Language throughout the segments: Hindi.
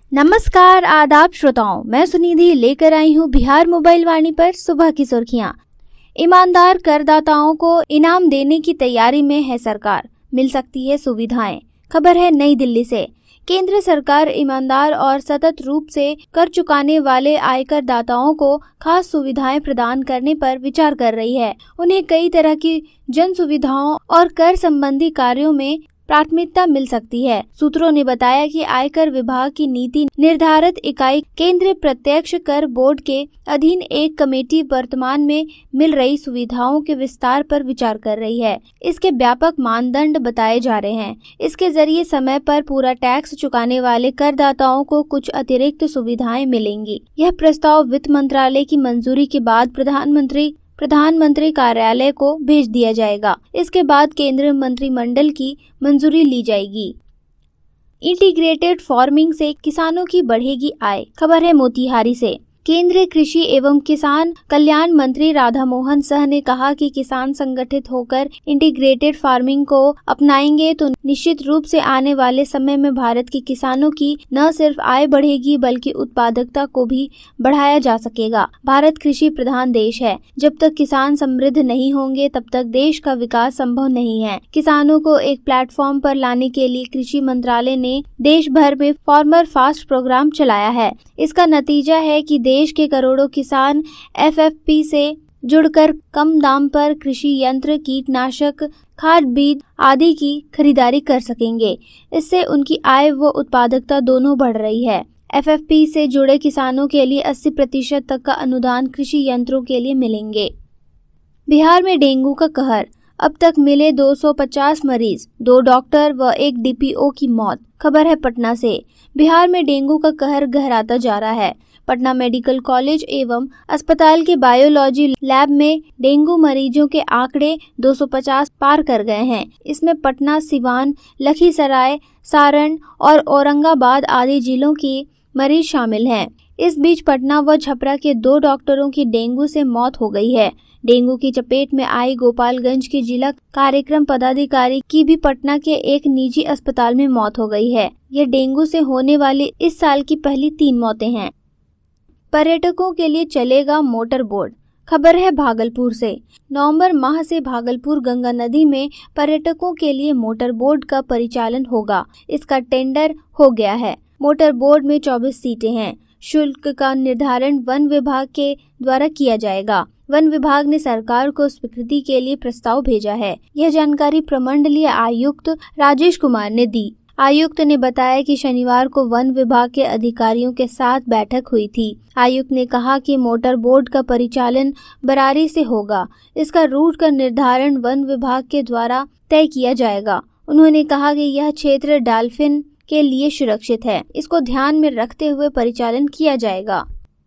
नमस्कार आदाब श्रोताओं, मैं सुनिधि लेकर आई हूँ बिहार मोबाइल वाणी पर सुबह की सुर्खियाँ। ईमानदार करदाताओं को इनाम देने की तैयारी में है सरकार, मिल सकती है सुविधाएं। खबर है नई दिल्ली से। केंद्र सरकार ईमानदार और सतत रूप से कर चुकाने वाले आयकर दाताओं को खास सुविधाएं प्रदान करने पर विचार कर रही है। उन्हें कई तरह की जन सुविधाओं और कर संबंधी कार्यों में प्राथमिकता मिल सकती है। सूत्रों ने बताया कि आयकर विभाग की नीति निर्धारित इकाई केंद्रीय प्रत्यक्ष कर बोर्ड के अधीन एक कमेटी वर्तमान में मिल रही सुविधाओं के विस्तार पर विचार कर रही है। इसके व्यापक मानदंड बताए जा रहे हैं। इसके जरिए समय पर पूरा टैक्स चुकाने वाले करदाताओं को कुछ अतिरिक्त सुविधाएं मिलेंगी। यह प्रस्ताव वित्त मंत्रालय की मंजूरी के बाद प्रधानमंत्री कार्यालय को भेज दिया जाएगा। इसके बाद केंद्रीय मंत्रिमंडल की मंजूरी ली जाएगी। इंटीग्रेटेड फार्मिंग से किसानों की बढ़ेगी आय। खबर है मोतिहारी से। केंद्रीय कृषि एवं किसान कल्याण मंत्री राधा मोहन सिंह ने कहा कि किसान संगठित होकर इंटीग्रेटेड फार्मिंग को अपनाएंगे तो निश्चित रूप से आने वाले समय में भारत के किसानों की न सिर्फ आय बढ़ेगी बल्कि उत्पादकता को भी बढ़ाया जा सकेगा। भारत कृषि प्रधान देश है। जब तक किसान समृद्ध नहीं होंगे तब तक देश का विकास संभव नहीं है। किसानों को एक प्लेटफॉर्म पर लाने के लिए कृषि मंत्रालय ने देश भर में फार्मर फास्ट प्रोग्राम चलाया है। इसका नतीजा है कि देश के करोड़ों किसान एफएफपी से जुड़कर कम दाम पर कृषि यंत्र, कीटनाशक, खाद, बीज आदि की खरीदारी कर सकेंगे। इससे उनकी आय व उत्पादकता दोनों बढ़ रही है। एफएफपी से जुड़े किसानों के लिए 80% तक का अनुदान कृषि यंत्रों के लिए मिलेंगे। बिहार में डेंगू का कहर। अब तक मिले 250 मरीज, 2 डॉक्टर व 1 डीपीओ की मौत। खबर है पटना से। बिहार में डेंगू का कहर गहराता जा रहा है। पटना मेडिकल कॉलेज एवं अस्पताल के बायोलॉजी लैब में डेंगू मरीजों के आंकड़े 250 पार कर गए हैं। इसमें पटना, सिवान, लखीसराय, सारण और औरंगाबाद आदि जिलों के मरीज शामिल हैं। इस बीच पटना व छपरा के 2 डॉक्टरों की डेंगू से मौत हो गई है। डेंगू की चपेट में आई गोपालगंज के जिला कार्यक्रम पदाधिकारी की भी पटना के एक निजी अस्पताल में मौत हो गई है। यह डेंगू से होने वाली इस साल की पहली 3 मौतें हैं। पर्यटकों के लिए चलेगा मोटर बोट। खबर है भागलपुर से। नवंबर माह से भागलपुर गंगा नदी में पर्यटकों के लिए मोटर बोट का परिचालन होगा। इसका टेंडर हो गया है। मोटर बोट में 24 सीटें हैं। शुल्क का निर्धारण वन विभाग के द्वारा किया जाएगा। वन विभाग ने सरकार को स्वीकृति के लिए प्रस्ताव भेजा है। यह जानकारी प्रमंडलीय आयुक्त राजेश कुमार ने दी। आयुक्त ने बताया कि शनिवार को वन विभाग के अधिकारियों के साथ बैठक हुई थी। आयुक्त ने कहा कि मोटर बोट का परिचालन बरारी से होगा। इसका रूट का निर्धारण वन विभाग के द्वारा तय किया जाएगा। उन्होंने कहा कि यह क्षेत्र डॉल्फिन के लिए सुरक्षित है। इसको ध्यान में रखते हुए परिचालन किया जाएगा।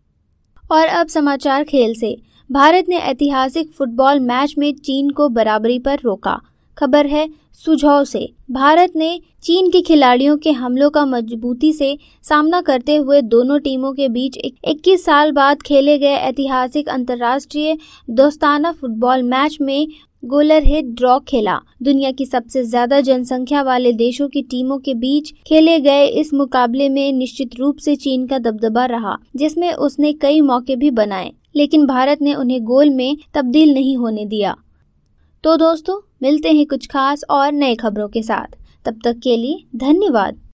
और अब समाचार खेल से। भारत ने ऐतिहासिक फुटबॉल मैच में चीन को बराबरी पर रोका। खबर है सुझाव से। भारत ने चीन के खिलाड़ियों के हमलों का मजबूती से सामना करते हुए दोनों टीमों के बीच 21 साल बाद खेले गए ऐतिहासिक अंतर्राष्ट्रीय दोस्ताना फुटबॉल मैच में गोलरहित ड्रॉ खेला। दुनिया की सबसे ज्यादा जनसंख्या वाले देशों की टीमों के बीच खेले गए इस मुकाबले में निश्चित रूप से चीन का दबदबा रहा, जिसमें उसने कई मौके भी बनाए, लेकिन भारत ने उन्हें गोल में तब्दील नहीं होने दिया। तो दोस्तों, मिलते हैं कुछ खास और नए खबरों के साथ। तब तक के लिए धन्यवाद।